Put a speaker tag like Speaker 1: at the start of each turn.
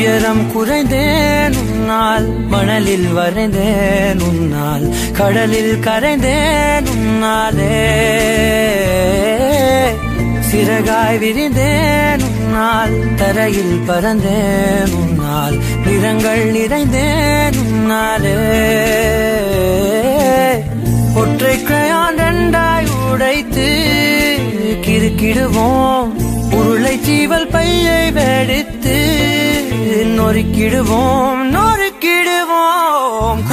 Speaker 1: உயரம் குறைந்தேன் உன்னால், மணலில் வரைந்தேன் உன்னால், கடலில் கரைந்தேன் உன்னாலே. சிறகாய் விரிந்தேன் உன்னால், தரையில் பறந்தேன் உன்னால், நிறங்கள் நிறைந்தேன் உன்னாலே. ஒற்றை கிரையான் ரெண்டாய் உடைத்து கிறுக்கிடுவோம், உருளை சீவல் பையை வெடித்து நொறுக்கிடுவோம் நொறுக்கிடுவோம்.